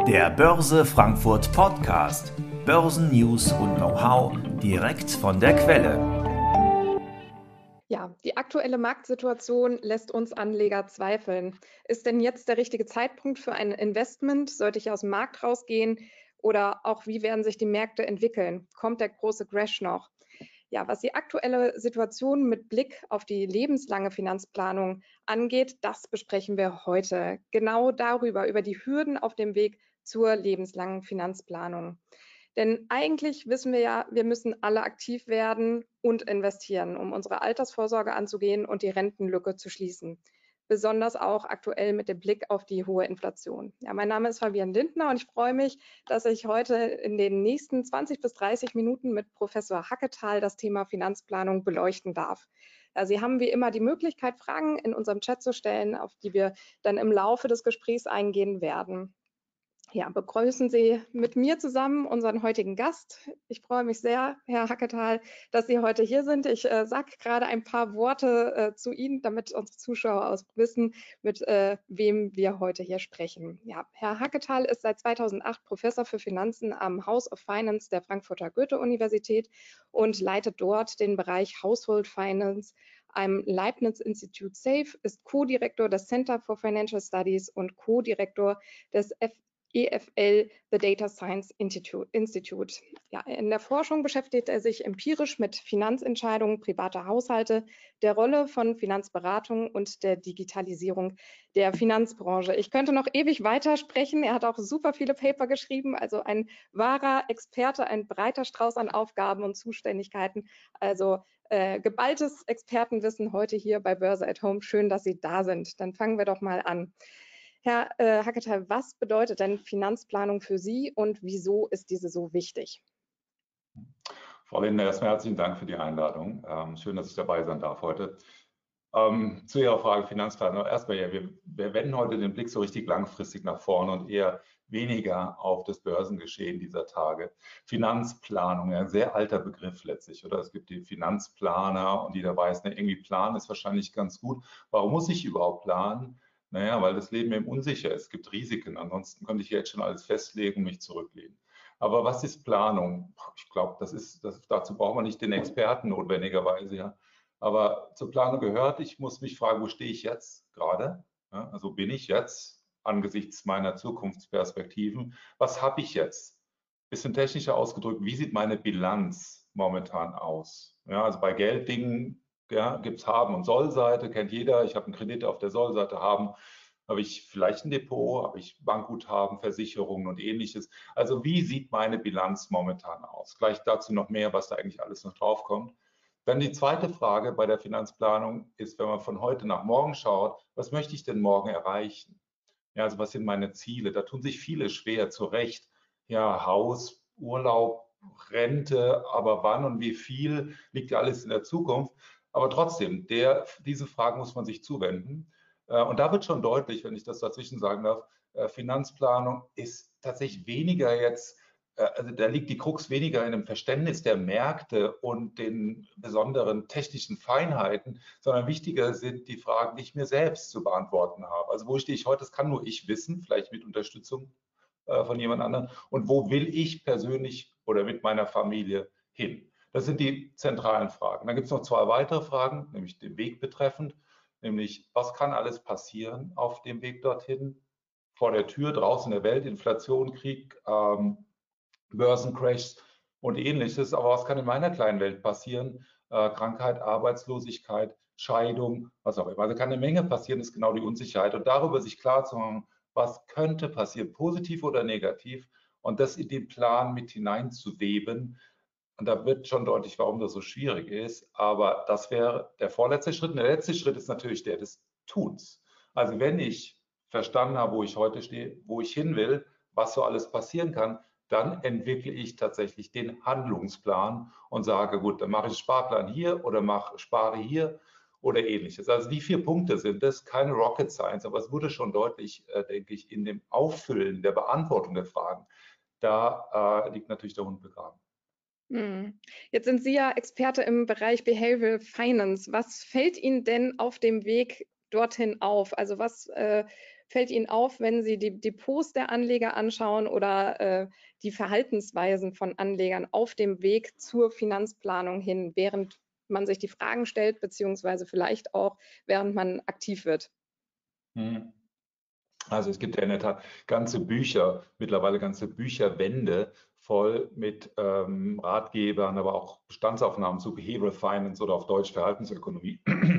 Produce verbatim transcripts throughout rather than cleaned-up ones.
Der Börse Frankfurt Podcast. Börsennews und Know-how direkt von der Quelle. Ja, die aktuelle Marktsituation lässt uns Anleger zweifeln. Ist denn jetzt der richtige Zeitpunkt für ein Investment? Sollte ich aus dem Markt rausgehen? Oder auch, wie werden sich die Märkte entwickeln? Kommt der große Crash noch? Ja, was die aktuelle Situation mit Blick auf die lebenslange Finanzplanung angeht, das besprechen wir heute. Genau darüber, über die Hürden auf dem Weg zur lebenslangen Finanzplanung. Denn eigentlich wissen wir ja, wir müssen alle aktiv werden und investieren, um unsere Altersvorsorge anzugehen und die Rentenlücke zu schließen. Besonders auch aktuell mit dem Blick auf die hohe Inflation. Ja, mein Name ist Fabian Lindner und ich freue mich, dass ich heute in den nächsten zwanzig bis dreißig Minuten mit Professor Hacketal das Thema Finanzplanung beleuchten darf. Ja, Sie haben wie immer die Möglichkeit, Fragen in unserem Chat zu stellen, auf die wir dann im Laufe des Gesprächs eingehen werden. Ja, begrüßen Sie mit mir zusammen unseren heutigen Gast. Ich freue mich sehr, Herr Hacketal, dass Sie heute hier sind. Ich äh, sage gerade ein paar Worte äh, zu Ihnen, damit unsere Zuschauer auch wissen, mit äh, wem wir heute hier sprechen. Ja, Herr Hacketal ist seit zweitausendacht Professor für Finanzen am House of Finance der Frankfurter Goethe-Universität und leitet dort den Bereich Household Finance am Leibniz Institute SAFE, ist Co-Direktor des Center for Financial Studies und Co-Direktor des F E F L, The Data Science Institute. Ja, in der Forschung beschäftigt er sich empirisch mit Finanzentscheidungen privater Haushalte, der Rolle von Finanzberatung und der Digitalisierung der Finanzbranche. Ich könnte noch ewig weitersprechen. Er hat auch super viele Paper geschrieben, also ein wahrer Experte, ein breiter Strauß an Aufgaben und Zuständigkeiten. Also äh, geballtes Expertenwissen heute hier bei Börse at Home. Schön, dass Sie da sind. Dann fangen wir doch mal an. Herr äh, Hacketal, was bedeutet denn Finanzplanung für Sie und wieso ist diese so wichtig? Frau Lindner, erstmal herzlichen Dank für die Einladung. Ähm, schön, dass ich dabei sein darf heute. Ähm, zu Ihrer Frage Finanzplanung. Erstmal, ja, wir, wir wenden heute den Blick so richtig langfristig nach vorne und eher weniger auf das Börsengeschehen dieser Tage. Finanzplanung, ja, ein sehr alter Begriff letztlich, oder? Es gibt die Finanzplaner und jeder weiß, ne, irgendwie planen ist wahrscheinlich ganz gut. Warum muss ich überhaupt planen? Naja, weil das Leben eben unsicher ist. Es gibt Risiken. Ansonsten könnte ich jetzt schon alles festlegen und mich zurücklehnen. Aber was ist Planung? Ich glaube, das ist, das, dazu braucht man nicht den Experten notwendigerweise. Ja. Aber zur Planung gehört, ich muss mich fragen, wo stehe ich jetzt gerade? Ja, also bin ich jetzt angesichts meiner Zukunftsperspektiven? Was habe ich jetzt? Bisschen technischer ausgedrückt, wie sieht meine Bilanz momentan aus? Ja, also bei Gelddingen ja, gibt es Haben- und Sollseite, kennt jeder. Ich habe einen Kredit auf der Sollseite haben. Habe ich vielleicht ein Depot, habe ich Bankguthaben, Versicherungen und ähnliches. Also wie sieht meine Bilanz momentan aus? Gleich dazu noch mehr, was da eigentlich alles noch draufkommt. Dann die zweite Frage bei der Finanzplanung ist, wenn man von heute nach morgen schaut, was möchte ich denn morgen erreichen? Ja, also was sind meine Ziele? Da tun sich viele schwer, zu Recht. Ja, Haus, Urlaub, Rente, aber wann und wie viel liegt ja alles in der Zukunft. Aber trotzdem, der, diese Fragen muss man sich zuwenden. Und da wird schon deutlich, wenn ich das dazwischen sagen darf, Finanzplanung ist tatsächlich weniger jetzt, also da liegt die Krux weniger in dem Verständnis der Märkte und den besonderen technischen Feinheiten, sondern wichtiger sind die Fragen, die ich mir selbst zu beantworten habe. Also wo stehe ich heute, das kann nur ich wissen, vielleicht mit Unterstützung von jemand anderem. Und wo will ich persönlich oder mit meiner Familie hin? Das sind die zentralen Fragen. Dann gibt es noch zwei weitere Fragen, nämlich den Weg betreffend. Nämlich, was kann alles passieren auf dem Weg dorthin? Vor der Tür, draußen in der Welt, Inflation, Krieg, ähm, Börsencrashs und ähnliches. Aber was kann in meiner kleinen Welt passieren? Äh, Krankheit, Arbeitslosigkeit, Scheidung, was auch immer. Also kann eine Menge passieren, ist genau die Unsicherheit. Und darüber sich klar zu machen, was könnte passieren, positiv oder negativ, und das in den Plan mit hineinzuweben. Und da wird schon deutlich, warum das so schwierig ist. Aber das wäre der vorletzte Schritt. Und der letzte Schritt ist natürlich der des Tuns. Also wenn ich verstanden habe, wo ich heute stehe, wo ich hin will, was so alles passieren kann, dann entwickle ich tatsächlich den Handlungsplan und sage, gut, dann mache ich Sparplan hier oder mache, spare hier oder ähnliches. Also die vier Punkte sind das, keine Rocket Science, aber es wurde schon deutlich, äh, denke ich, in dem Auffüllen der Beantwortung der Fragen. Da äh, liegt natürlich der Hund begraben. Jetzt sind Sie ja Experte im Bereich Behavioral Finance. Was fällt Ihnen denn auf dem Weg dorthin auf? Also was äh, fällt Ihnen auf, wenn Sie die Depots der Anleger anschauen oder äh, die Verhaltensweisen von Anlegern auf dem Weg zur Finanzplanung hin, während man sich die Fragen stellt, beziehungsweise vielleicht auch, während man aktiv wird? Hm. Also es gibt ja in der Tat ganze Bücher, mittlerweile ganze Bücherwände voll mit ähm, Ratgebern, aber auch Bestandsaufnahmen zu Behavioral Finance oder auf Deutsch Verhaltensökonomie.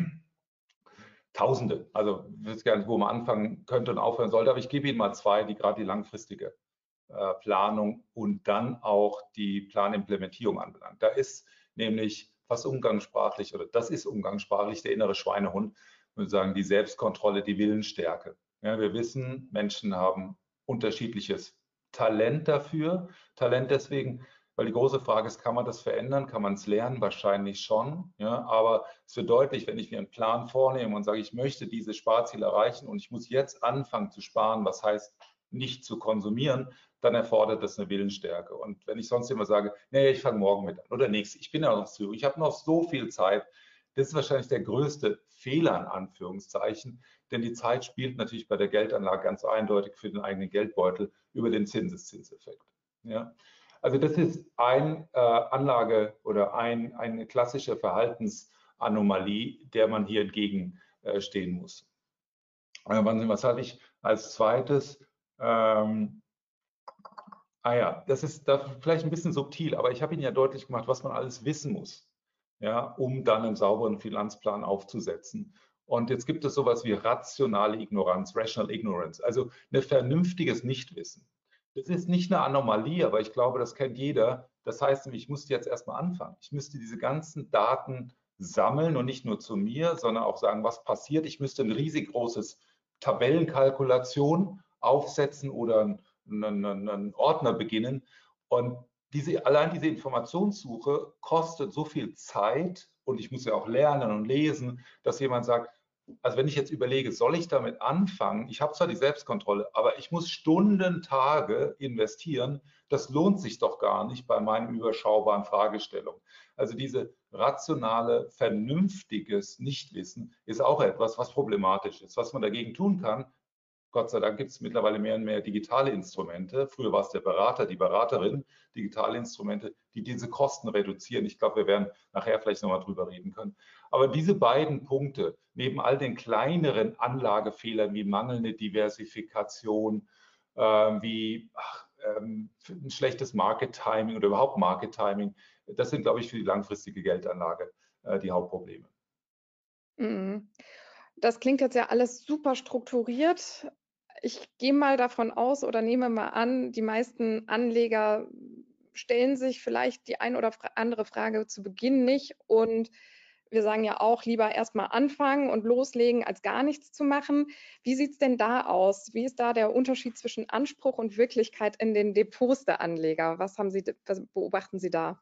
Tausende. Also ich weiß gar nicht, wo man anfangen könnte und aufhören sollte, aber ich gebe Ihnen mal zwei, die gerade die langfristige äh, Planung und dann auch die Planimplementierung anbelangt. Da ist nämlich fast umgangssprachlich, oder das ist umgangssprachlich der innere Schweinehund, ich würde sagen, die Selbstkontrolle, die Willensstärke. Ja, wir wissen, Menschen haben unterschiedliches Talent dafür. Talent deswegen, weil die große Frage ist, kann man das verändern? Kann man es lernen? Wahrscheinlich schon. Ja, aber es wird deutlich, wenn ich mir einen Plan vornehme und sage, ich möchte dieses Sparziel erreichen und ich muss jetzt anfangen zu sparen, was heißt nicht zu konsumieren, dann erfordert das eine Willensstärke. Und wenn ich sonst immer sage, nee, ich fange morgen mit an oder nächstes, ich bin ja noch zu, ich habe noch so viel Zeit, das ist wahrscheinlich der größte Fehler in Anführungszeichen, denn die Zeit spielt natürlich bei der Geldanlage ganz eindeutig für den eigenen Geldbeutel über den Zinseszinseffekt. Ja? Also das ist ein äh, Anlage oder ein, eine klassische Verhaltensanomalie, der man hier entgegenstehen äh, muss. Äh, was hatte ich als zweites? Ähm, ah ja, das ist da vielleicht ein bisschen subtil, aber ich habe Ihnen ja deutlich gemacht, was man alles wissen muss, ja, um dann einen sauberen Finanzplan aufzusetzen. Und jetzt gibt es sowas wie rationale Ignoranz, Rational Ignorance, also ein vernünftiges Nichtwissen. Das ist nicht eine Anomalie, aber ich glaube, das kennt jeder. Das heißt nämlich, ich musste jetzt erstmal anfangen. Ich müsste diese ganzen Daten sammeln und nicht nur zu mir, sondern auch sagen, was passiert. Ich müsste ein riesig großes Tabellenkalkulation aufsetzen oder einen, einen Ordner beginnen. Und diese, allein diese Informationssuche kostet so viel Zeit und ich muss ja auch lernen und lesen, dass jemand sagt, also wenn ich jetzt überlege, soll ich damit anfangen? Ich habe zwar die Selbstkontrolle, aber ich muss Stunden, Tage investieren. Das lohnt sich doch gar nicht bei meinen überschaubaren Fragestellungen. Also diese rationale, vernünftiges Nichtwissen ist auch etwas, was problematisch ist. Was man dagegen tun kann, Gott sei Dank gibt es mittlerweile mehr und mehr digitale Instrumente. Früher war es der Berater, die Beraterin, digitale Instrumente, die diese Kosten reduzieren. Ich glaube, wir werden nachher vielleicht nochmal drüber reden können. Aber diese beiden Punkte, neben all den kleineren Anlagefehlern wie mangelnde Diversifikation, äh, wie ach, ähm, ein schlechtes Market Timing oder überhaupt Market Timing, das sind, glaube ich, für die langfristige Geldanlage äh, die Hauptprobleme. Mhm. Das klingt jetzt ja alles super strukturiert. Ich gehe mal davon aus oder nehme mal an, die meisten Anleger stellen sich vielleicht die ein oder andere Frage zu Beginn nicht. Und wir sagen ja auch, lieber erstmal anfangen und loslegen, als gar nichts zu machen. Wie sieht es denn da aus? Wie ist da der Unterschied zwischen Anspruch und Wirklichkeit in den Depots der Anleger? Was haben Sie, was beobachten Sie da?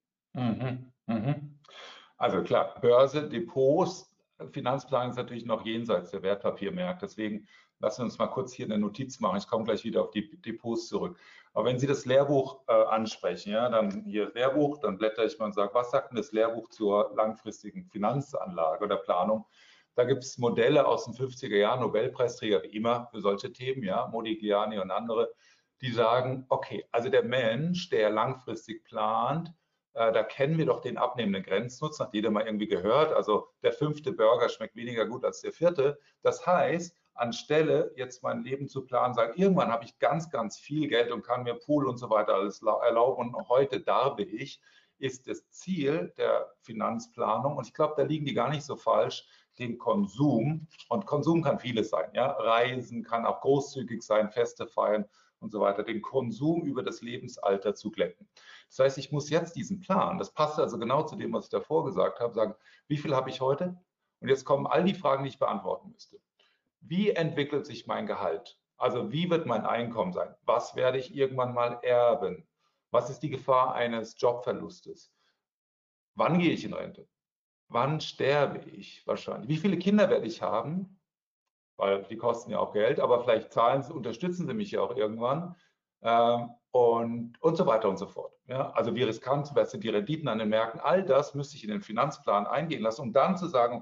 Mhm, mhm. Also klar, Börse, Depots, Finanzplanung ist natürlich noch jenseits der Wertpapiermärkte. Deswegen lassen wir uns mal kurz hier eine Notiz machen. Ich komme gleich wieder auf die Depots zurück. Aber wenn Sie das Lehrbuch äh, ansprechen, ja, dann hier Lehrbuch, dann blätter ich mal und sage, was sagt denn das Lehrbuch zur langfristigen Finanzanlage oder Planung? Da gibt es Modelle aus den fünfziger Jahren, Nobelpreisträger wie immer für solche Themen, ja, Modigliani und andere, die sagen, okay, also der Mensch, der langfristig plant, da kennen wir doch den abnehmenden Grenznutzen, hat jeder mal irgendwie gehört. Also der fünfte Burger schmeckt weniger gut als der vierte. Das heißt, anstelle jetzt mein Leben zu planen, sagen, irgendwann habe ich ganz, ganz viel Geld und kann mir Pool und so weiter alles erlauben und heute darbe ich, ist das Ziel der Finanzplanung. Und ich glaube, da liegen die gar nicht so falsch, den Konsum. Und Konsum kann vieles sein. Ja? Reisen kann auch großzügig sein, Feste feiern und so weiter, den Konsum über das Lebensalter zu glätten. Das heißt, ich muss jetzt diesen Plan, das passt also genau zu dem, was ich davor gesagt habe, sagen, wie viel habe ich heute? Und jetzt kommen all die Fragen, die ich beantworten müsste. Wie entwickelt sich mein Gehalt? Also wie wird mein Einkommen sein? Was werde ich irgendwann mal erben? Was ist die Gefahr eines Jobverlustes? Wann gehe ich in Rente? Wann sterbe ich wahrscheinlich? Wie viele Kinder werde ich haben? Weil die kosten ja auch Geld, aber vielleicht zahlen sie, unterstützen sie mich ja auch irgendwann ähm, und, und so weiter und so fort. Ja, also wie riskant, was sind die Renditen an den Märkten, all das müsste ich in den Finanzplan eingehen lassen, um dann zu sagen, okay,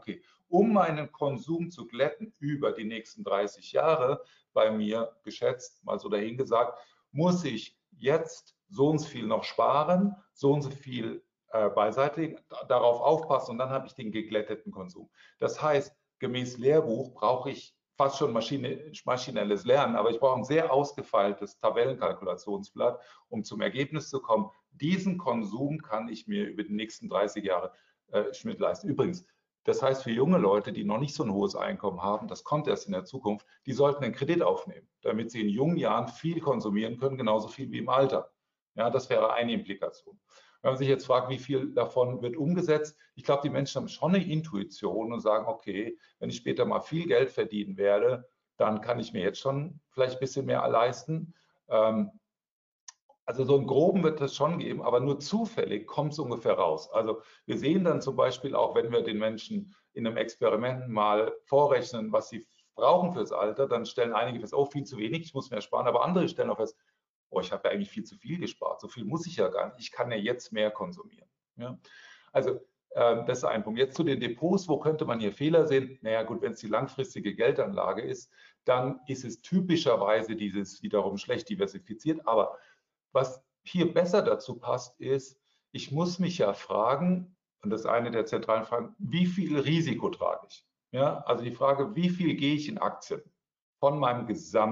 um meinen Konsum zu glätten über die nächsten dreißig Jahre, bei mir geschätzt, mal so dahingesagt, muss ich jetzt so und so viel noch sparen, so und so viel äh, beiseite legen, darauf aufpassen und dann habe ich den geglätteten Konsum. Das heißt, gemäß Lehrbuch brauche ich fast schon Maschine, maschinelles Lernen, aber ich brauche ein sehr ausgefeiltes Tabellenkalkulationsblatt, um zum Ergebnis zu kommen, diesen Konsum kann ich mir über die nächsten dreißig Jahre äh, Schmidt leisten. Übrigens, das heißt für junge Leute, die noch nicht so ein hohes Einkommen haben, das kommt erst in der Zukunft, die sollten einen Kredit aufnehmen, damit sie in jungen Jahren viel konsumieren können, genauso viel wie im Alter. Ja, das wäre eine Implikation. Wenn man sich jetzt fragt, wie viel davon wird umgesetzt, ich glaube, die Menschen haben schon eine Intuition und sagen, okay, wenn ich später mal viel Geld verdienen werde, dann kann ich mir jetzt schon vielleicht ein bisschen mehr leisten. Ähm, Also so einen groben wird es schon geben, aber nur zufällig kommt es ungefähr raus. Also wir sehen dann zum Beispiel auch, wenn wir den Menschen in einem Experiment mal vorrechnen, was sie brauchen fürs Alter, dann stellen einige fest, oh, viel zu wenig, ich muss mehr sparen, aber andere stellen auch fest, oh, ich habe ja eigentlich viel zu viel gespart, so viel muss ich ja gar nicht, ich kann ja jetzt mehr konsumieren. Ja? Also äh, das ist ein Punkt. Jetzt zu den Depots, wo könnte man hier Fehler sehen? Naja gut, wenn es die langfristige Geldanlage ist, dann ist es typischerweise dieses wiederum schlecht diversifiziert, aber was hier besser dazu passt, ist, ich muss mich ja fragen, und das ist eine der zentralen Fragen, wie viel Risiko trage ich? Ja, also die Frage, wie viel gehe ich in Aktien von meinem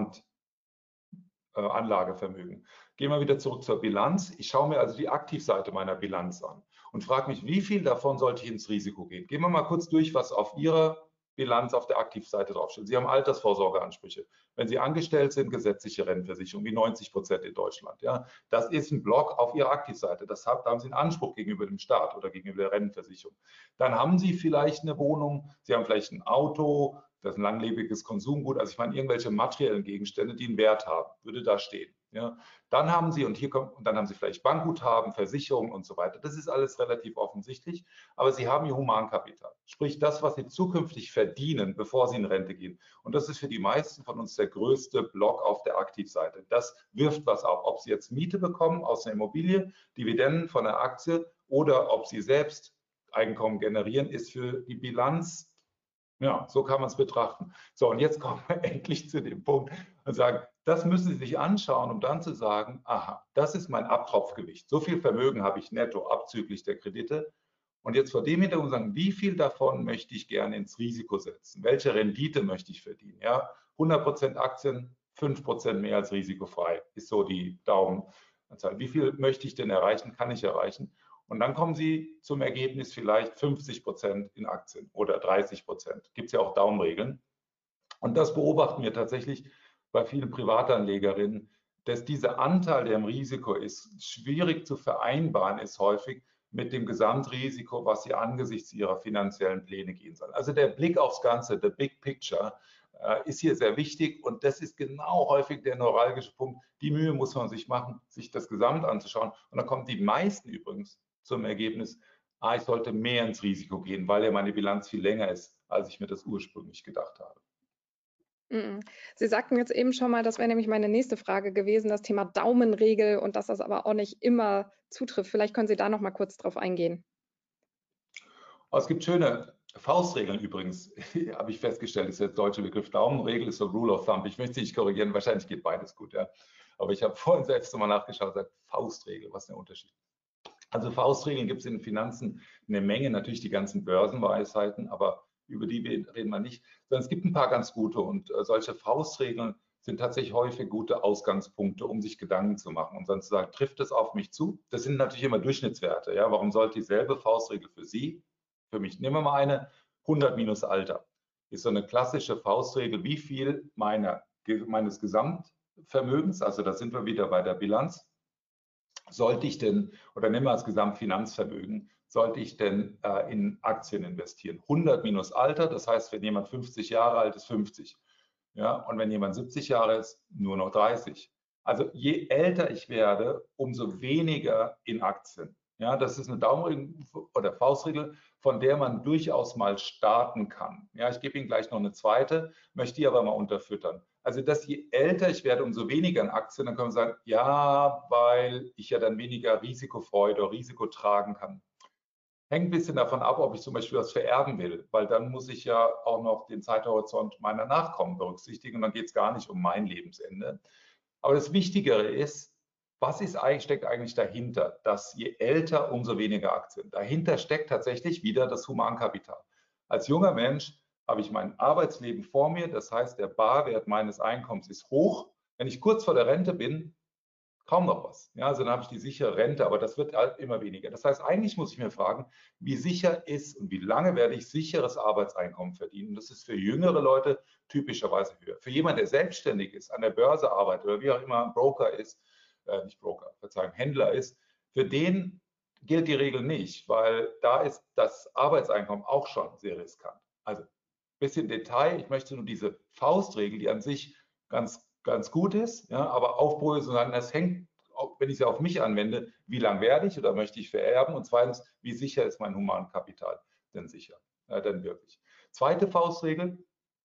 Gesamtanlagevermögen? Gehen wir wieder zurück zur Bilanz. Ich schaue mir also die Aktivseite meiner Bilanz an und frage mich, wie viel davon sollte ich ins Risiko gehen? Gehen wir mal kurz durch, was auf Ihrer Bilanz auf der Aktivseite draufsteht. Sie haben Altersvorsorgeansprüche. Wenn Sie angestellt sind, gesetzliche Rentenversicherung, wie neunzig Prozent in Deutschland. Ja, das ist ein Block auf Ihrer Aktivseite. Das hat, da haben Sie einen Anspruch gegenüber dem Staat oder gegenüber der Rentenversicherung. Dann haben Sie vielleicht eine Wohnung, Sie haben vielleicht ein Auto, das ist ein langlebiges Konsumgut, also ich meine irgendwelche materiellen Gegenstände, die einen Wert haben, würde da stehen. Ja, dann haben Sie, und hier kommt, und dann haben Sie vielleicht Bankguthaben, Versicherungen und so weiter. Das ist alles relativ offensichtlich, aber Sie haben Ihr Humankapital, sprich das, was Sie zukünftig verdienen, bevor Sie in Rente gehen. Und das ist für die meisten von uns der größte Block auf der Aktivseite. Das wirft was auf, ob Sie jetzt Miete bekommen aus einer Immobilie, Dividenden von einer Aktie oder ob Sie selbst Einkommen generieren, ist für die Bilanz. Ja, so kann man es betrachten. So, und jetzt kommen wir endlich zu dem Punkt und sagen, das müssen Sie sich anschauen, um dann zu sagen, aha, das ist mein Abtropfgewicht. So viel Vermögen habe ich netto abzüglich der Kredite. Und jetzt vor dem Hintergrund sagen, wie viel davon möchte ich gerne ins Risiko setzen? Welche Rendite möchte ich verdienen? Ja, hundert Prozent Aktien, fünf Prozent mehr als risikofrei, ist so die Daumenanzahl. Wie viel möchte ich denn erreichen, kann ich erreichen? Und dann kommen Sie zum Ergebnis vielleicht fünfzig Prozent in Aktien oder dreißig Prozent. Gibt es ja auch Daumenregeln. Und das beobachten wir tatsächlich bei vielen Privatanlegerinnen, dass dieser Anteil, der im Risiko ist, schwierig zu vereinbaren ist häufig mit dem Gesamtrisiko, was Sie angesichts Ihrer finanziellen Pläne gehen sollen. Also der Blick aufs Ganze, the big picture, äh, ist hier sehr wichtig und das ist genau häufig der neuralgische Punkt. Die Mühe muss man sich machen, sich das Gesamt anzuschauen und dann kommen die meisten übrigens zum Ergebnis, ah, ich sollte mehr ins Risiko gehen, weil ja meine Bilanz viel länger ist, als ich mir das ursprünglich gedacht habe. Sie sagten jetzt eben schon mal, das wäre nämlich meine nächste Frage gewesen, das Thema Daumenregel und dass das aber auch nicht immer zutrifft. Vielleicht können Sie da noch mal kurz drauf eingehen. Oh, es gibt schöne Faustregeln übrigens, habe ich festgestellt, ist jetzt der deutsche Begriff. Daumenregel ist so Rule of Thumb. Ich möchte nicht korrigieren, wahrscheinlich geht beides gut. Ja. Aber ich habe vorhin selbst nochmal nachgeschaut und gesagt, Faustregel, was ist der Unterschied? Also Faustregeln gibt es in den Finanzen eine Menge, natürlich die ganzen Börsenweisheiten, aber über die reden wir nicht, sondern es gibt ein paar ganz gute und äh, solche Faustregeln sind tatsächlich häufig gute Ausgangspunkte, um sich Gedanken zu machen und dann zu sagen, trifft es auf mich zu? Das sind natürlich immer Durchschnittswerte. Ja? Warum sollte dieselbe Faustregel für Sie, für mich, nehmen wir mal eine, hundert minus Alter, ist so eine klassische Faustregel, wie viel meiner, meines Gesamtvermögens, also da sind wir wieder bei der Bilanz, sollte ich denn, oder nehmen wir als Gesamtfinanzvermögen, sollte ich denn äh, in Aktien investieren? hundert minus Alter, das heißt, wenn jemand fünfzig Jahre alt ist, fünfzig. Ja, und wenn jemand siebzig Jahre ist, nur noch dreißig. Also je älter ich werde, umso weniger in Aktien. Ja, das ist eine Daumenregel oder Faustregel, von der man durchaus mal starten kann. Ja, ich gebe Ihnen gleich noch eine zweite, möchte die aber mal unterfüttern. Also, dass je älter ich werde, umso weniger in Aktien, dann können wir sagen, ja, weil ich ja dann weniger Risikofreude oder Risiko tragen kann. Hängt ein bisschen davon ab, ob ich zum Beispiel was vererben will, weil dann muss ich ja auch noch den Zeithorizont meiner Nachkommen berücksichtigen und dann geht es gar nicht um mein Lebensende. Aber das Wichtigere ist, was ist eigentlich, steckt eigentlich dahinter, dass je älter, umso weniger Aktien. Dahinter steckt tatsächlich wieder das Humankapital. Als junger Mensch habe ich mein Arbeitsleben vor mir, das heißt, der Barwert meines Einkommens ist hoch. Wenn ich kurz vor der Rente bin, kaum noch was. Ja, also dann habe ich die sichere Rente, aber das wird halt immer weniger. Das heißt, eigentlich muss ich mir fragen, wie sicher ist und wie lange werde ich sicheres Arbeitseinkommen verdienen? Das ist für jüngere Leute typischerweise höher. Für jemanden, der selbstständig ist, an der Börse arbeitet oder wie auch immer ein Broker ist, äh, nicht Broker, Verzeihung, Händler ist, für den gilt die Regel nicht, weil da ist das Arbeitseinkommen auch schon sehr riskant. Also ein bisschen Detail, ich möchte nur diese Faustregel, die an sich ganz ganz gut ist, ja, aber aufbröseln, sondern es hängt, wenn ich sie auf mich anwende, wie lang werde ich oder möchte ich vererben und zweitens, wie sicher ist mein Humankapital denn sicher, ja, denn wirklich. Zweite Faustregel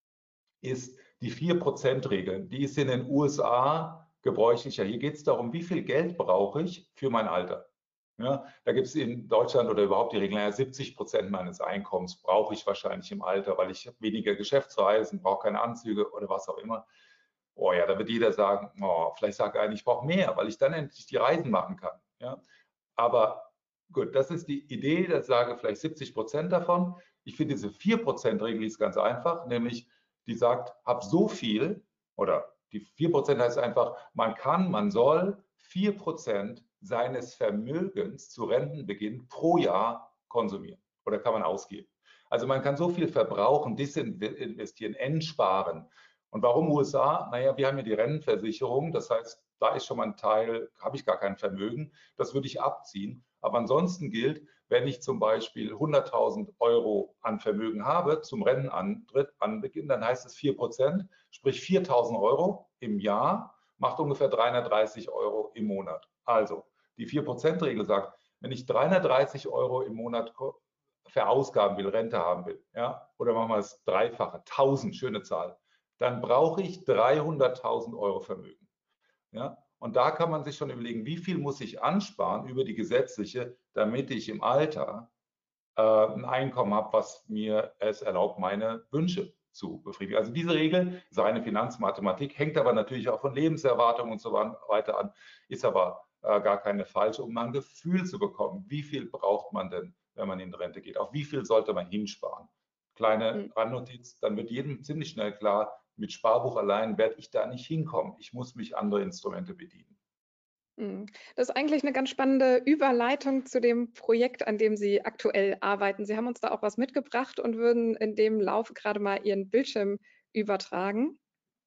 ist die vier Prozent Regel, die ist in den U S A gebräuchlicher. Hier geht es darum, wie viel Geld brauche ich für mein Alter. Ja, da gibt es in Deutschland oder überhaupt die Regel, ja, siebzig Prozent meines Einkommens brauche ich wahrscheinlich im Alter, weil ich weniger Geschäftsreisen, brauche keine Anzüge oder was auch immer. Oh ja, da wird jeder sagen, oh, vielleicht sagt er, ich brauche mehr, weil ich dann endlich die Reisen machen kann. Ja? Aber gut, das ist die Idee, das sage vielleicht siebzig Prozent davon. Ich finde diese vier Prozent Regel ist ganz einfach, nämlich die sagt, hab so viel, oder die vier Prozent heißt einfach, man kann, man soll vier Prozent seines Vermögens zu Rentenbeginn pro Jahr konsumieren oder kann man ausgeben. Also man kann so viel verbrauchen, disinvestieren, entsparen. Und warum U S A? Naja, wir haben ja die Rentenversicherung, das heißt, da ist schon mal ein Teil, habe ich gar kein Vermögen, das würde ich abziehen. Aber ansonsten gilt, wenn ich zum Beispiel hunderttausend Euro an Vermögen habe zum Rentenantritt an Beginn, dann heißt es vier Prozent, sprich viertausend Euro im Jahr, macht ungefähr dreihundertdreißig Euro im Monat. Also die vier Prozent Regel sagt, wenn ich dreihundertdreißig Euro im Monat verausgaben will, Rente haben will, ja, oder machen wir das Dreifache, tausend, schöne Zahl, dann brauche ich dreihunderttausend Euro Vermögen. Ja? Und da kann man sich schon überlegen, wie viel muss ich ansparen über die gesetzliche, damit ich im Alter äh, ein Einkommen habe, was mir es erlaubt, meine Wünsche zu befriedigen. Also diese Regel ist reine Finanzmathematik, hängt aber natürlich auch von Lebenserwartung und so weiter an, ist aber äh, gar keine falsche, um mal ein Gefühl zu bekommen, wie viel braucht man denn, wenn man in Rente geht, auf wie viel sollte man hinsparen. Kleine Randnotiz, dann wird jedem ziemlich schnell klar, mit Sparbuch allein werde ich da nicht hinkommen. Ich muss mich andere Instrumente bedienen. Das ist eigentlich eine ganz spannende Überleitung zu dem Projekt, an dem Sie aktuell arbeiten. Sie haben uns da auch was mitgebracht und würden in dem Lauf gerade mal Ihren Bildschirm übertragen.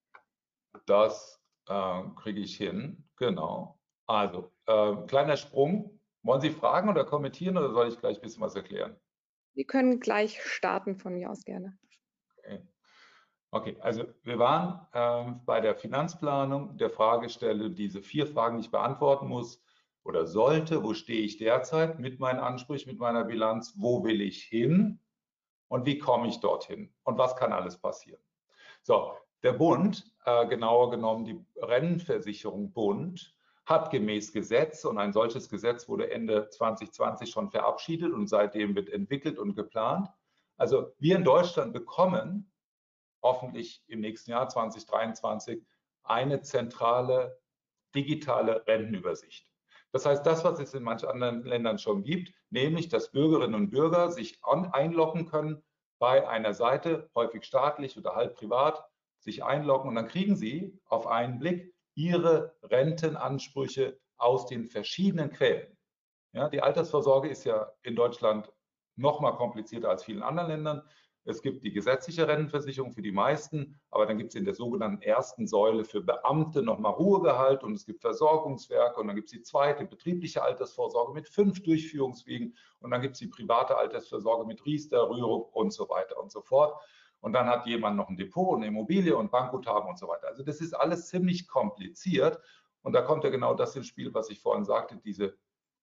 Das äh, kriege ich hin, genau. Also, äh, kleiner Sprung. Wollen Sie fragen oder kommentieren oder soll ich gleich ein bisschen was erklären? Sie können gleich starten, von mir aus gerne. Okay. Okay, also wir waren äh, bei der Finanzplanung der Fragestellung, diese vier Fragen, die ich beantworten muss oder sollte. Wo stehe ich derzeit mit meinen Ansprüchen, mit meiner Bilanz? Wo will ich hin? Und wie komme ich dorthin? Und was kann alles passieren? So, der Bund, äh, genauer genommen die Rentenversicherung Bund, hat gemäß Gesetz, und ein solches Gesetz wurde Ende zwanzig zwanzig schon verabschiedet und seitdem wird entwickelt und geplant. Also wir in Deutschland bekommen hoffentlich im nächsten Jahr zwanzig dreiundzwanzig eine zentrale digitale Rentenübersicht. Das heißt, das, was es in manchen anderen Ländern schon gibt, nämlich, dass Bürgerinnen und Bürger sich einloggen können bei einer Seite, häufig staatlich oder halb privat, sich einloggen und dann kriegen sie auf einen Blick ihre Rentenansprüche aus den verschiedenen Quellen. Ja, die Altersvorsorge ist ja in Deutschland noch mal komplizierter als vielen anderen Ländern. Es gibt die gesetzliche Rentenversicherung für die meisten, aber dann gibt es in der sogenannten ersten Säule für Beamte nochmal Ruhegehalt und es gibt Versorgungswerke und dann gibt es die zweite betriebliche Altersvorsorge mit fünf Durchführungswegen und dann gibt es die private Altersvorsorge mit Riester, Rürup und so weiter und so fort. Und dann hat jemand noch ein Depot, eine Immobilie und Bankguthaben und so weiter. Also das ist alles ziemlich kompliziert und da kommt ja genau das ins Spiel, was ich vorhin sagte, diese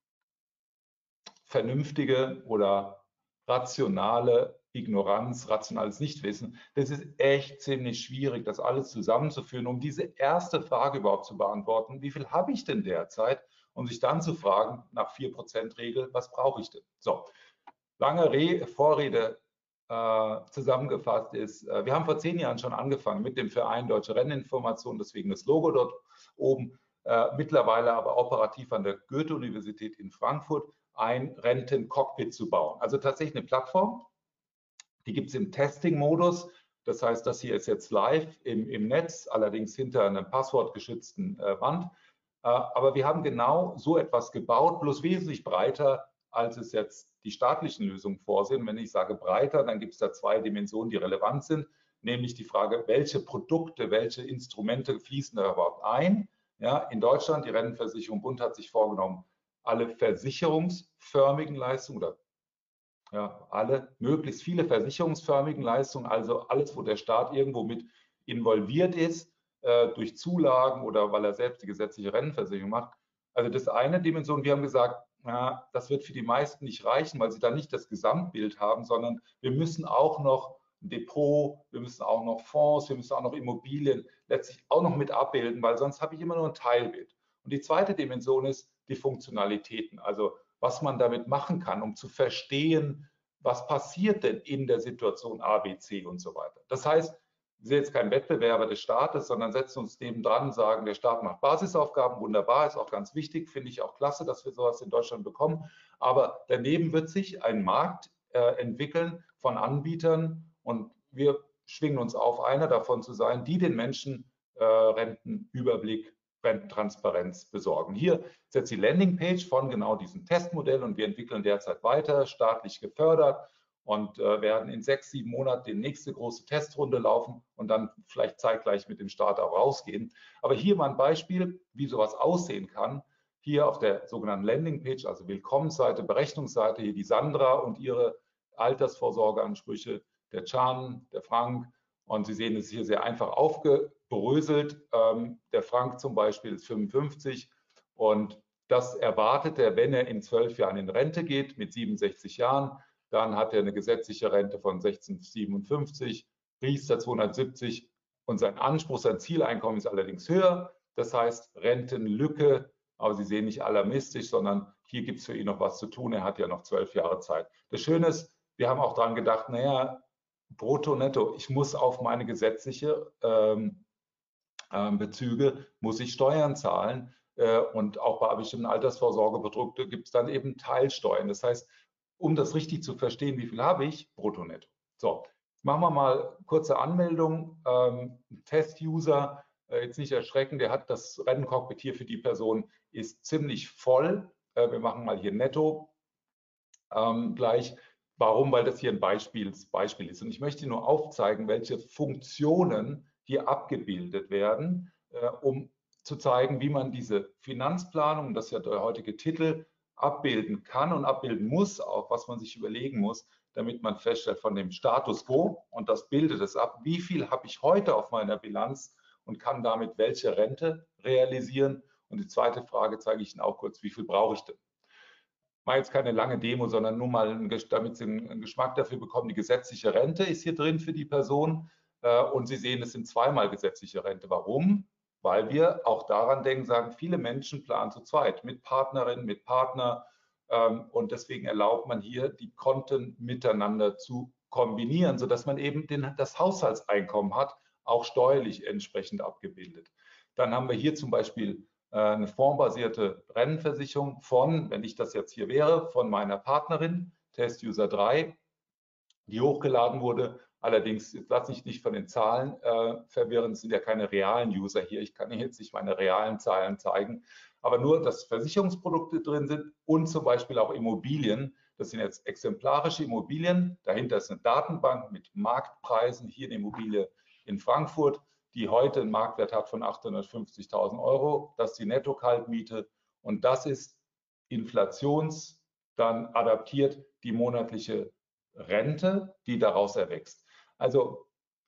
vernünftige oder rationale Ignoranz, rationales Nichtwissen. Das ist echt ziemlich schwierig, das alles zusammenzuführen, um diese erste Frage überhaupt zu beantworten. Wie viel habe ich denn derzeit? Und sich dann zu fragen, nach vier Prozent Regel, was brauche ich denn? So, Lange Re Vorrede äh, zusammengefasst ist, äh, wir haben vor zehn Jahren schon angefangen mit dem Verein Deutsche Renninformation, deswegen das Logo dort oben, äh, mittlerweile aber operativ an der Goethe-Universität in Frankfurt ein Rentencockpit zu bauen. Also tatsächlich eine Plattform, die gibt es im Testing-Modus. Das heißt, das hier ist jetzt live im, im Netz, allerdings hinter einem passwortgeschützten äh, Wand. Äh, aber wir haben genau so etwas gebaut, bloß wesentlich breiter, als es jetzt die staatlichen Lösungen vorsehen. Wenn ich sage breiter, dann gibt es da zwei Dimensionen, die relevant sind, nämlich die Frage, welche Produkte, welche Instrumente fließen da überhaupt ein. Ja, in Deutschland, die Rentenversicherung Bund hat sich vorgenommen, alle versicherungsförmigen Leistungen oder ja, alle, möglichst viele versicherungsförmigen Leistungen, also alles, wo der Staat irgendwo mit involviert ist, äh, durch Zulagen oder weil er selbst die gesetzliche Rentenversicherung macht. Also das ist eine Dimension. Wir haben gesagt, ja, das wird für die meisten nicht reichen, weil sie da nicht das Gesamtbild haben, sondern wir müssen auch noch ein Depot, wir müssen auch noch Fonds, wir müssen auch noch Immobilien letztlich auch noch mit abbilden, weil sonst habe ich immer nur ein Teilbild. Und die zweite Dimension ist die Funktionalitäten, also was man damit machen kann, um zu verstehen, was passiert denn in der Situation A, B, C und so weiter. Das heißt, wir sind jetzt kein Wettbewerber des Staates, sondern setzen uns nebendran, sagen, der Staat macht Basisaufgaben, wunderbar, ist auch ganz wichtig, finde ich auch klasse, dass wir sowas in Deutschland bekommen. Aber daneben wird sich ein Markt äh, entwickeln von Anbietern und wir schwingen uns auf, einer davon zu sein, die den Menschen äh, Rentenüberblick, Rententransparenz besorgen. Hier ist jetzt die Landingpage von genau diesem Testmodell und wir entwickeln derzeit weiter, staatlich gefördert und äh, werden in sechs, sieben Monaten die nächste große Testrunde laufen und dann vielleicht zeitgleich mit dem Start auch rausgehen. Aber hier mal ein Beispiel, wie sowas aussehen kann. Hier auf der sogenannten Landingpage, also Willkommensseite, Berechnungsseite, hier die Sandra und ihre Altersvorsorgeansprüche, der Can, der Frank. Und Sie sehen, es ist hier sehr einfach aufgebröselt. Ähm, der Frank zum Beispiel ist fünfundfünfzig und das erwartet er, wenn er in zwölf Jahren in Rente geht, mit siebenundsechzig Jahren. Dann hat er eine gesetzliche Rente von sechzehnhundertsiebenundfünfzig, Riester zweihundertsiebzig und sein Anspruch, sein Zieleinkommen ist allerdings höher. Das heißt Rentenlücke, aber Sie sehen nicht alarmistisch, sondern hier gibt es für ihn noch was zu tun. Er hat ja noch zwölf Jahre Zeit. Das Schöne ist, wir haben auch daran gedacht, naja, brutto, netto, ich muss auf meine gesetzliche ähm, äh, Bezüge, muss ich Steuern zahlen. Äh, und auch bei bestimmten Altersvorsorgeprodukten gibt es dann eben Teilsteuern. Das heißt, um das richtig zu verstehen, wie viel habe ich? Brutto, netto. So, machen wir mal kurze Anmeldung. Ähm, Test-User, äh, jetzt nicht erschrecken, der hat das Rentencockpit hier für die Person, ist ziemlich voll. Äh, wir machen mal hier netto ähm, gleich. Warum? Weil das hier ein Beispiel, Beispiel ist. Und ich möchte nur aufzeigen, welche Funktionen hier abgebildet werden, äh, um zu zeigen, wie man diese Finanzplanung, das ist ja der heutige Titel, abbilden kann und abbilden muss, auch was man sich überlegen muss, damit man feststellt von dem Status quo, und das bildet es ab, wie viel habe ich heute auf meiner Bilanz und kann damit welche Rente realisieren. Und die zweite Frage zeige ich Ihnen auch kurz, wie viel brauche ich denn? Ich mache jetzt keine lange Demo, sondern nur mal, damit Sie einen Geschmack dafür bekommen, die gesetzliche Rente ist hier drin für die Person und Sie sehen, es sind zweimal gesetzliche Rente. Warum? Weil wir auch daran denken, sagen, viele Menschen planen zu zweit, mit Partnerin, mit Partner und deswegen erlaubt man hier, die Konten miteinander zu kombinieren, sodass man eben den, das Haushaltseinkommen hat, auch steuerlich entsprechend abgebildet. Dann haben wir hier zum Beispiel eine fondsbasierte Rentenversicherung von, wenn ich das jetzt hier wäre, von meiner Partnerin, Test-User drei, die hochgeladen wurde. Allerdings, jetzt lasse ich nicht von den Zahlen äh, verwirren, es sind ja keine realen User hier. Ich kann Ihnen jetzt nicht meine realen Zahlen zeigen, aber nur, dass Versicherungsprodukte drin sind und zum Beispiel auch Immobilien. Das sind jetzt exemplarische Immobilien. Dahinter ist eine Datenbank mit Marktpreisen. Hier eine Immobilie in Frankfurt, die heute einen Marktwert hat von achthundertfünfzigtausend Euro. Das ist die Netto-Kaltmiete und das ist inflations dann adaptiert die monatliche Rente, die daraus erwächst. Also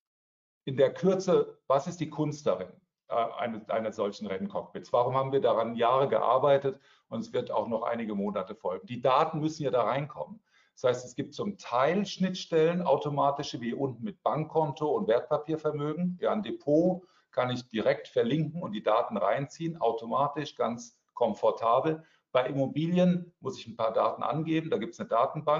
in der Kürze, was ist die Kunst darin, äh, eines, eines solchen Rentencockpits? Warum haben wir daran Jahre gearbeitet und es wird auch noch einige Monate folgen? Die Daten müssen ja da reinkommen. Das heißt, es gibt zum Teil Schnittstellen, automatische, wie unten mit Bankkonto und Wertpapiervermögen. Ja, ein Depot kann ich direkt verlinken und die Daten reinziehen, automatisch, ganz komfortabel. Bei Immobilien muss ich ein paar Daten angeben, da gibt es eine Datenbank.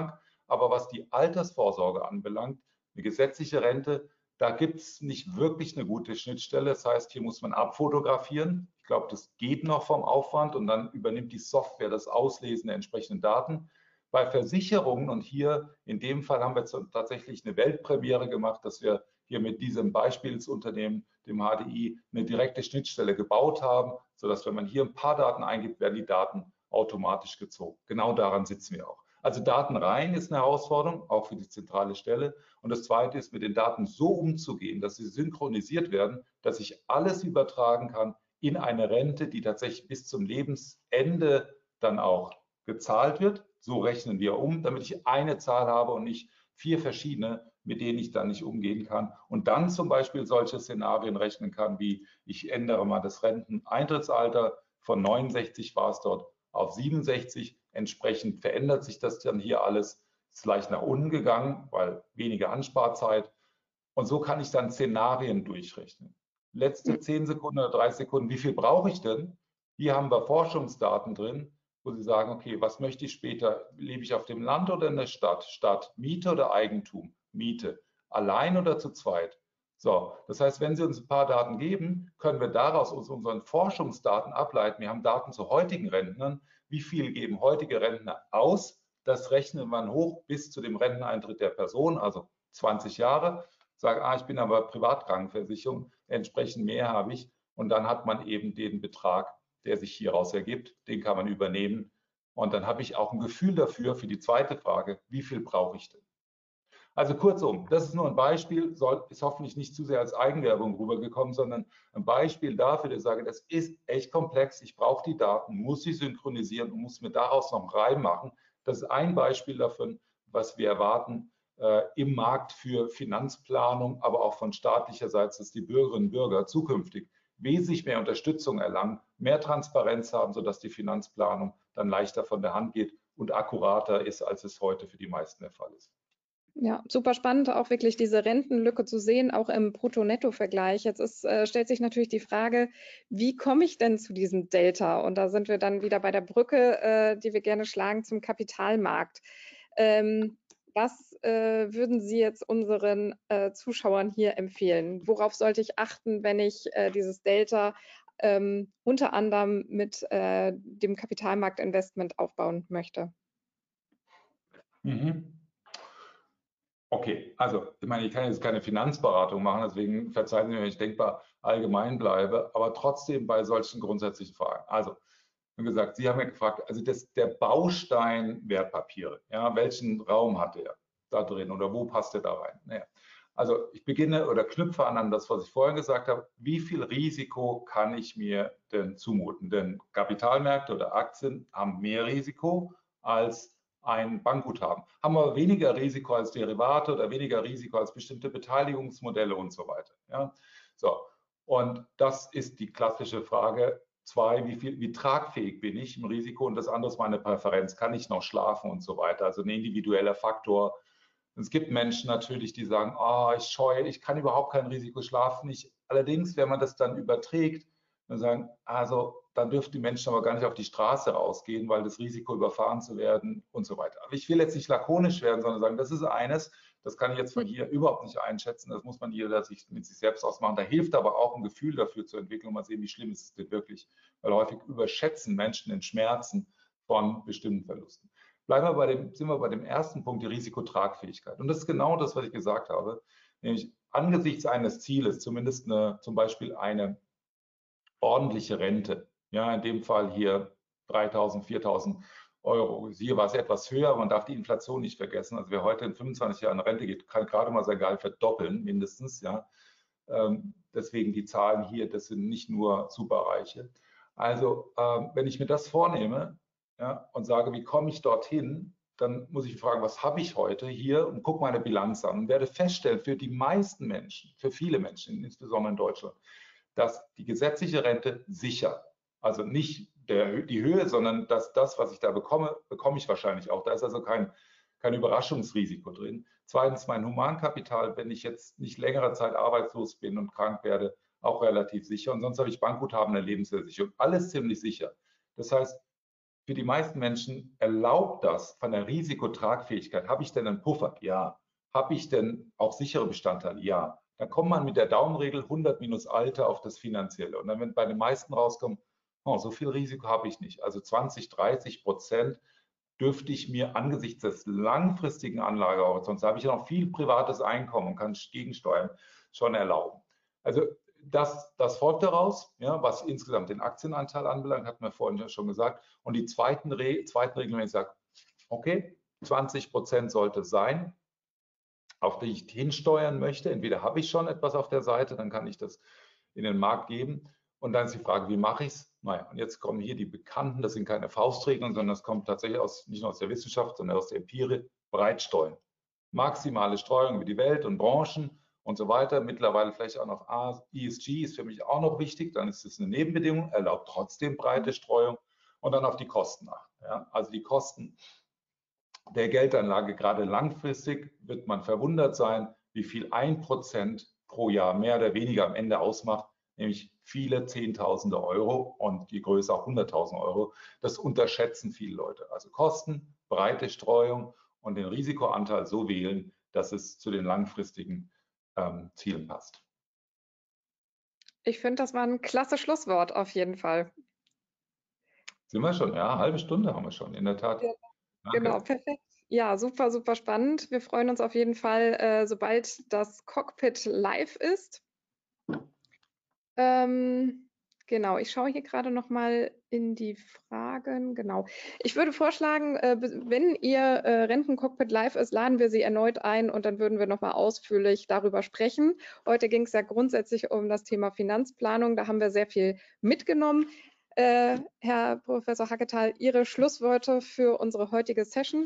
Aber was die Altersvorsorge anbelangt, eine gesetzliche Rente, da gibt es nicht wirklich eine gute Schnittstelle. Das heißt, hier muss man abfotografieren. Ich glaube, das geht noch vom Aufwand und dann übernimmt die Software das Auslesen der entsprechenden Daten. Bei Versicherungen, und hier in dem Fall haben wir tatsächlich eine Weltpremiere gemacht, dass wir hier mit diesem Beispielsunternehmen, dem H D I, eine direkte Schnittstelle gebaut haben, sodass, wenn man hier ein paar Daten eingibt, werden die Daten automatisch gezogen. Genau daran sitzen wir auch. Also Daten rein ist eine Herausforderung, auch für die zentrale Stelle. Und das Zweite ist, mit den Daten so umzugehen, dass sie synchronisiert werden, dass ich alles übertragen kann in eine Rente, die tatsächlich bis zum Lebensende dann auch gezahlt wird. So rechnen wir um, damit ich eine Zahl habe und nicht vier verschiedene, mit denen ich dann nicht umgehen kann. Und dann zum Beispiel solche Szenarien rechnen kann, wie ich ändere mal das Renteneintrittsalter von neunundsechzig war es dort auf siebenundsechzig. Entsprechend verändert sich das dann hier alles. Ist leicht nach unten gegangen, weil weniger Ansparzeit. Und so kann ich dann Szenarien durchrechnen. Letzte zehn Sekunden oder dreißig Sekunden, wie viel brauche ich denn? Hier haben wir Forschungsdaten drin, wo Sie sagen, okay, was möchte ich später? Lebe ich auf dem Land oder in der Stadt? Stadt, Miete oder Eigentum? Miete. Allein oder zu zweit? So, das heißt, wenn Sie uns ein paar Daten geben, können wir daraus aus unseren Forschungsdaten ableiten. Wir haben Daten zu heutigen Rentnern. Wie viel geben heutige Rentner aus? Das rechnen wir hoch bis zu dem Renteneintritt der Person, also zwanzig Jahre. Sagen, ah, ich bin aber Privatkrankenversicherung, entsprechend mehr habe ich. Und dann hat man eben den Betrag, der sich hieraus ergibt, den kann man übernehmen. Und dann habe ich auch ein Gefühl dafür, für die zweite Frage, wie viel brauche ich denn? Also kurzum, das ist nur ein Beispiel, soll, ist hoffentlich nicht zu sehr als Eigenwerbung rübergekommen, sondern ein Beispiel dafür, dass ich sage, das ist echt komplex, ich brauche die Daten, muss sie synchronisieren und muss mir daraus noch einen Reim machen. Das ist ein Beispiel davon, was wir erwarten äh, im Markt für Finanzplanung, aber auch von staatlicher Seite, dass die Bürgerinnen und Bürger zukünftig wesentlich mehr Unterstützung erlangen, mehr Transparenz haben, sodass die Finanzplanung dann leichter von der Hand geht und akkurater ist, als es heute für die meisten der Fall ist. Ja, super spannend, auch wirklich diese Rentenlücke zu sehen, auch im Brutto-Netto-Vergleich. Jetzt ist, äh, stellt sich natürlich die Frage, wie komme ich denn zu diesem Delta? Und da sind wir dann wieder bei der Brücke, äh, die wir gerne schlagen zum Kapitalmarkt. Ähm, was äh, würden Sie jetzt unseren äh, Zuschauern hier empfehlen? Worauf sollte ich achten, wenn ich äh, dieses Delta ähm, unter anderem mit äh, dem Kapitalmarktinvestment aufbauen möchte? Mhm. Okay, also ich meine, ich kann jetzt keine Finanzberatung machen, deswegen verzeihen Sie mir, wenn ich denkbar allgemein bleibe, aber trotzdem bei solchen grundsätzlichen Fragen. Also, wie gesagt, Sie haben ja gefragt, also das, der Baustein Wertpapiere, ja, welchen Raum hat er da drin oder wo passt er da rein? Naja, also ich beginne oder knüpfe an an das, was ich vorhin gesagt habe. Wie viel Risiko kann ich mir denn zumuten? Denn Kapitalmärkte oder Aktien haben mehr Risiko als ein Bankguthaben, haben aber weniger Risiko als Derivate oder weniger Risiko als bestimmte Beteiligungsmodelle und so weiter. Ja? So, und das ist die klassische Frage. Zwei, wie, viel, wie tragfähig bin ich im Risiko? Und das andere ist meine Präferenz. Kann ich noch schlafen und so weiter? Also ein individueller Faktor. Es gibt Menschen natürlich, die sagen, oh, ich scheue, ich kann überhaupt kein Risiko schlafen. Ich, allerdings, wenn man das dann überträgt, dann sagen, also dann dürfen die Menschen aber gar nicht auf die Straße rausgehen, weil das Risiko, überfahren zu werden und so weiter. Aber ich will jetzt nicht lakonisch werden, sondern sagen, das ist eines, das kann ich jetzt von hier überhaupt nicht einschätzen. Das muss man jeder sich mit sich selbst ausmachen. Da hilft aber auch ein Gefühl dafür zu entwickeln und mal sehen, wie schlimm ist es denn wirklich. Weil häufig überschätzen Menschen den Schmerzen von bestimmten Verlusten. Bleiben wir bei dem, sind wir bei dem ersten Punkt, die Risikotragfähigkeit. Und das ist genau das, was ich gesagt habe. Nämlich angesichts eines Zieles, zumindest eine, zum Beispiel eine ordentliche Rente, ja, in dem Fall hier dreitausend, viertausend Euro. Hier war es etwas höher, man darf die Inflation nicht vergessen. Also wer heute in fünfundzwanzig Jahren in Rente geht, kann gerade mal sein Gehalt verdoppeln, mindestens. Ja. Ähm, deswegen die Zahlen hier, das sind nicht nur Superreiche. Also ähm, wenn ich mir das vornehme, ja, und sage, wie komme ich dorthin, dann muss ich fragen, was habe ich heute hier und gucke meine Bilanz an und werde feststellen, für die meisten Menschen, für viele Menschen, insbesondere in Deutschland, dass die gesetzliche Rente sicher, also nicht der, die Höhe, sondern dass das, was ich da bekomme, bekomme ich wahrscheinlich auch. Da ist also kein, kein Überraschungsrisiko drin. Zweitens, mein Humankapital, wenn ich jetzt nicht längere Zeit arbeitslos bin und krank werde, auch relativ sicher. Und sonst habe ich Bankguthaben, eine Lebensversicherung. Alles ziemlich sicher. Das heißt, für die meisten Menschen erlaubt das von der Risikotragfähigkeit. Habe ich denn einen Puffer? Ja. Habe ich denn auch sichere Bestandteile? Ja. Dann kommt man mit der Daumenregel hundert minus Alter auf das Finanzielle. Und dann, wenn bei den meisten rauskommt, oh, so viel Risiko habe ich nicht. Also zwanzig, dreißig Prozent dürfte ich mir angesichts des langfristigen Anlagehorizonts, da habe ich ja noch viel privates Einkommen und kann gegensteuern, schon erlauben. Also das, das folgt daraus, ja, was insgesamt den Aktienanteil anbelangt, hatten wir vorhin schon gesagt. Und die zweiten, Re zweiten Regel, wenn ich sage, okay, zwanzig Prozent sollte es sein, auf die ich hinsteuern möchte. Entweder habe ich schon etwas auf der Seite, dann kann ich das in den Markt geben. Und dann ist die Frage, wie mache ich es? Naja, und jetzt kommen hier die Bekannten, das sind keine Faustregeln, sondern das kommt tatsächlich aus, nicht nur aus der Wissenschaft, sondern aus der Empirie, breit streuen. Maximale Streuung über die Welt und Branchen und so weiter. Mittlerweile vielleicht auch noch E S G ist für mich auch noch wichtig, dann ist es eine Nebenbedingung, erlaubt trotzdem breite Streuung und dann auf die Kosten achten. Ja? Also die Kosten der Geldanlage, gerade langfristig, wird man verwundert sein, wie viel ein Prozent pro Jahr mehr oder weniger am Ende ausmacht, nämlich viele Zehntausende Euro und die Größe auch hunderttausend Euro. Das unterschätzen viele Leute. Also Kosten, breite Streuung und den Risikoanteil so wählen, dass es zu den langfristigen ähm, Zielen passt. Ich finde, das war ein klasse Schlusswort auf jeden Fall. Sind wir schon? Ja, eine halbe Stunde haben wir schon, in der Tat. Ja, genau, perfekt. Ja, super, super spannend. Wir freuen uns auf jeden Fall, äh, sobald das Cockpit live ist. Ähm, genau, ich schaue hier gerade noch mal in die Fragen. Genau. Ich würde vorschlagen, äh, wenn Ihr äh, Rentencockpit live ist, laden wir Sie erneut ein und dann würden wir noch mal ausführlich darüber sprechen. Heute ging es ja grundsätzlich um das Thema Finanzplanung. Da haben wir sehr viel mitgenommen. Äh, Herr Professor Hacketal, Ihre Schlussworte für unsere heutige Session?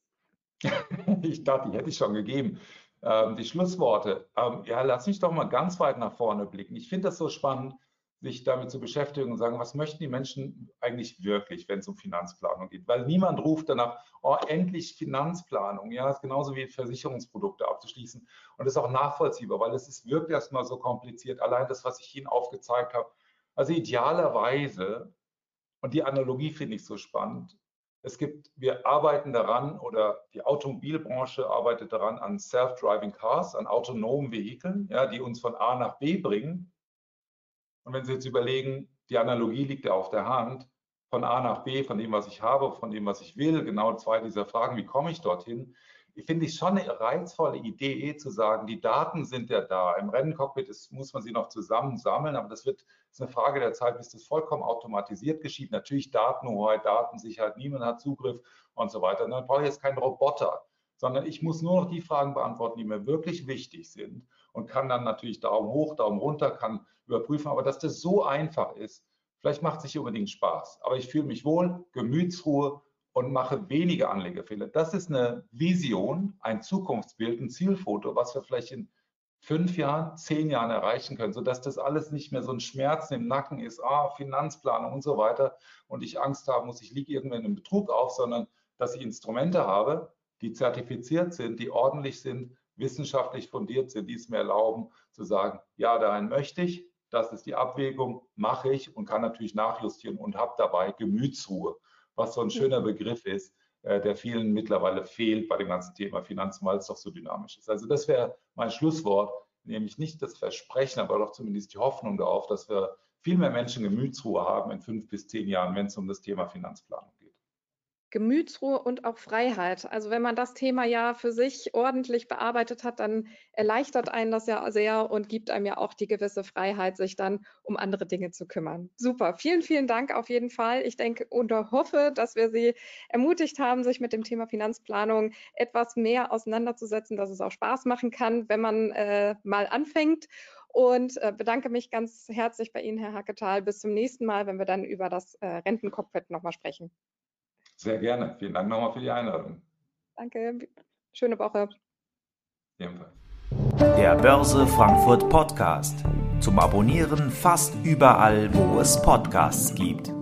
Ich dachte, die hätte ich schon gegeben. Ähm, die Schlussworte. Ähm, ja, lass mich doch mal ganz weit nach vorne blicken. Ich finde das so spannend, sich damit zu beschäftigen und sagen, was möchten die Menschen eigentlich wirklich, wenn es um Finanzplanung geht? Weil niemand ruft danach, oh, endlich Finanzplanung. Ja, das ist genauso wie Versicherungsprodukte abzuschließen. Und das ist auch nachvollziehbar, weil es ist wirklich erstmal so kompliziert. Allein das, was ich Ihnen aufgezeigt habe. Also idealerweise, und die Analogie finde ich so spannend, es gibt, wir arbeiten daran, oder die Automobilbranche arbeitet daran, an Self-Driving Cars, an autonomen Vehikeln, ja, die uns von A nach B bringen. Und wenn Sie jetzt überlegen, die Analogie liegt ja auf der Hand, von A nach B, von dem, was ich habe, von dem, was ich will, genau zwei dieser Fragen, wie komme ich dorthin? Ich finde ich schon eine reizvolle Idee, zu sagen, die Daten sind ja da. Im Renncockpit ist, muss man sie noch zusammen sammeln, aber das wird, ist eine Frage der Zeit, bis das vollkommen automatisiert geschieht. Natürlich Datenhoheit, Datensicherheit, niemand hat Zugriff und so weiter. Und dann brauche ich jetzt keinen Roboter, sondern ich muss nur noch die Fragen beantworten, die mir wirklich wichtig sind und kann dann natürlich Daumen hoch, Daumen runter, kann überprüfen. Aber dass das so einfach ist, vielleicht macht es nicht unbedingt Spaß, aber ich fühle mich wohl, Gemütsruhe und mache weniger Anlegefehler. Das ist eine Vision, ein Zukunftsbild, ein Zielfoto, was wir vielleicht in fünf Jahren, zehn Jahren erreichen können, sodass das alles nicht mehr so ein Schmerzen im Nacken ist, ah, Finanzplanung und so weiter, und ich Angst haben muss, ich liege irgendwann im Betrug auf, sondern dass ich Instrumente habe, die zertifiziert sind, die ordentlich sind, wissenschaftlich fundiert sind, die es mir erlauben, zu sagen, ja, dahin möchte ich, das ist die Abwägung, mache ich und kann natürlich nachjustieren und habe dabei Gemütsruhe, was so ein schöner Begriff ist, äh, der vielen mittlerweile fehlt bei dem ganzen Thema Finanzen, weil es doch so dynamisch ist. Also das wäre mein Schlusswort, nämlich nicht das Versprechen, aber doch zumindest die Hoffnung darauf, dass wir viel mehr Menschen Gemütsruhe haben in fünf bis zehn Jahren, wenn es um das Thema Finanzplanung geht. Gemütsruhe und auch Freiheit. Also wenn man das Thema ja für sich ordentlich bearbeitet hat, dann erleichtert einen das ja sehr und gibt einem ja auch die gewisse Freiheit, sich dann um andere Dinge zu kümmern. Super, vielen, vielen Dank auf jeden Fall. Ich denke und hoffe, dass wir Sie ermutigt haben, sich mit dem Thema Finanzplanung etwas mehr auseinanderzusetzen, dass es auch Spaß machen kann, wenn man äh, mal anfängt. Und äh, bedanke mich ganz herzlich bei Ihnen, Herr Hacketal. Bis zum nächsten Mal, wenn wir dann über das äh, Rentencockpit nochmal sprechen. Sehr gerne. Vielen Dank nochmal für die Einladung. Danke. Schöne Woche. Ebenfalls. Der Börse Frankfurt Podcast. Zum Abonnieren fast überall, wo es Podcasts gibt.